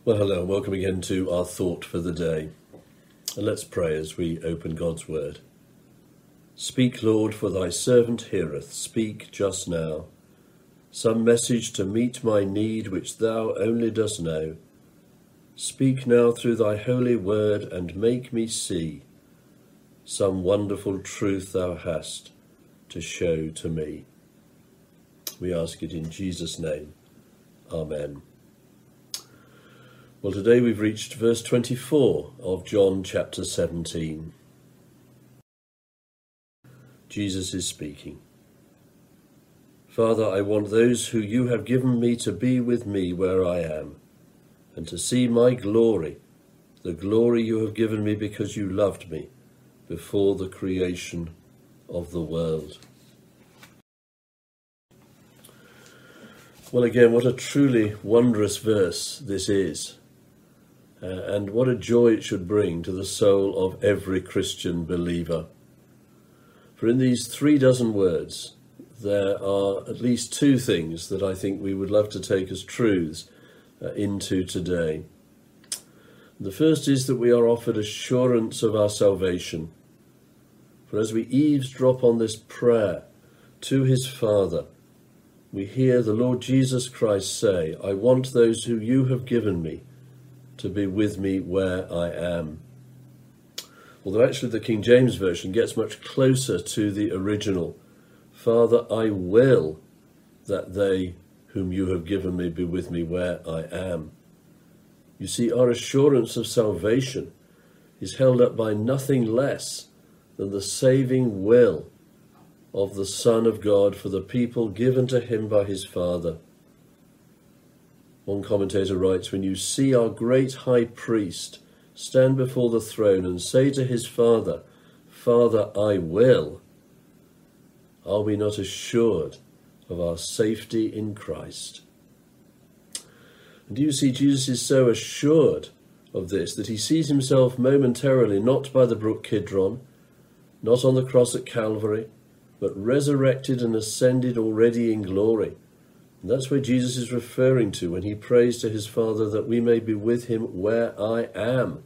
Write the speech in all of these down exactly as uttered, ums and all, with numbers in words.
Well, hello, and welcome again to our thought for the day. And let's pray as we open God's word. Speak, Lord, for thy servant heareth. Speak just now. Some message to meet my need which thou only dost know. Speak now through thy holy word and make me see some wonderful truth thou hast to show to me. We ask it in Jesus' name. Amen. Well, today we've reached verse twenty-four of John chapter seventeen. Jesus is speaking. Father, I want those who you have given me to be with me where I am, and to see my glory, the glory you have given me because you loved me before the creation of the world. Well, again, what a truly wondrous verse this is. Uh, and what a joy it should bring to the soul of every Christian believer. For in these three dozen words, there are at least two things that I think we would love to take as truths uh, into today. The first is that we are offered assurance of our salvation. For as we eavesdrop on this prayer to his Father, we hear the Lord Jesus Christ say, I want those who you have given me to be with me where I am. Although actually the King James Version gets much closer to the original. Father, I will that they whom you have given me be with me where I am. You see, our assurance of salvation is held up by nothing less than the saving will of the Son of God for the people given to him by his Father. One commentator writes, when you see our great high priest stand before the throne and say to his Father, Father, I will, are we not assured of our safety in Christ? And do you see, Jesus is so assured of this that he sees himself momentarily not by the brook Kidron, not on the cross at Calvary, but resurrected and ascended already in glory. And that's where Jesus is referring to when he prays to his Father that we may be with him where I am.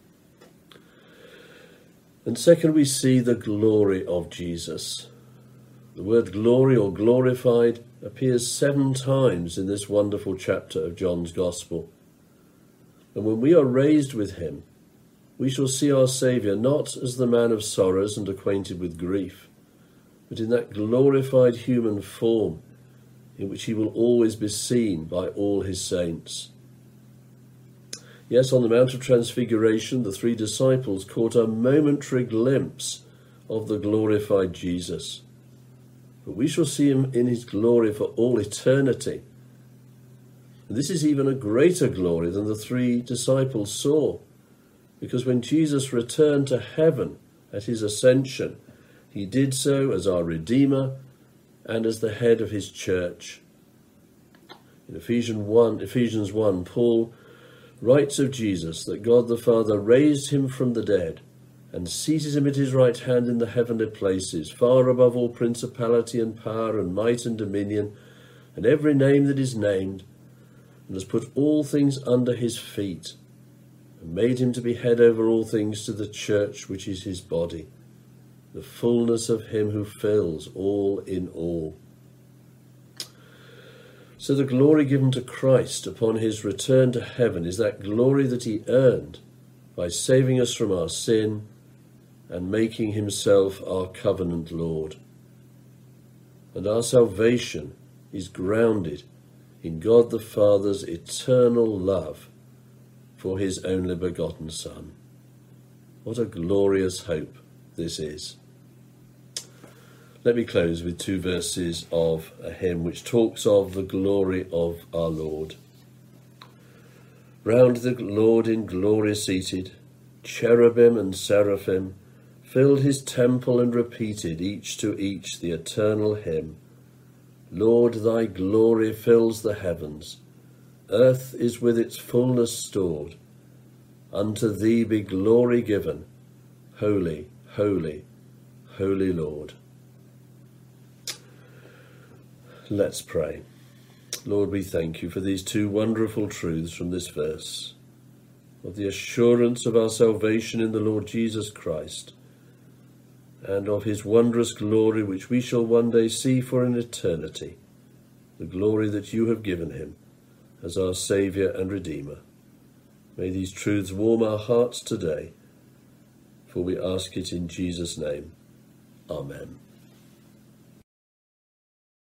And second, we see the glory of Jesus. The word glory or glorified appears seven times in this wonderful chapter of John's Gospel. And when we are raised with him, we shall see our Saviour not as the man of sorrows and acquainted with grief, but in that glorified human form in which he will always be seen by all his saints. Yes, on the Mount of Transfiguration, the three disciples caught a momentary glimpse of the glorified Jesus. But we shall see him in his glory for all eternity. And this is even a greater glory than the three disciples saw, because when Jesus returned to heaven at his ascension, he did so as our Redeemer and as the head of his church. In Ephesians one, Ephesians one, Paul writes of Jesus that God the Father raised him from the dead and seated him at his right hand in the heavenly places, far above all principality and power and might and dominion, and every name that is named, and has put all things under his feet, and made him to be head over all things to the church, which is his body, the fullness of him who fills all in all. So the glory given to Christ upon his return to heaven is that glory that he earned by saving us from our sin and making himself our covenant Lord. And our salvation is grounded in God the Father's eternal love for his only begotten Son. What a glorious hope this is. Let me close with two verses of a hymn which talks of the glory of our Lord. Round the Lord in glory seated, cherubim and seraphim filled his temple and repeated each to each the eternal hymn. Lord, thy glory fills the heavens, earth is with its fullness stored. Unto thee be glory given, holy, holy, holy Lord. Let's pray. Lord, we thank you for these two wonderful truths from this verse, of the assurance of our salvation in the Lord Jesus Christ, and of his wondrous glory which we shall one day see for an eternity, the glory that you have given him as our Saviour and Redeemer. May these truths warm our hearts today, for we ask it in Jesus' name. Amen.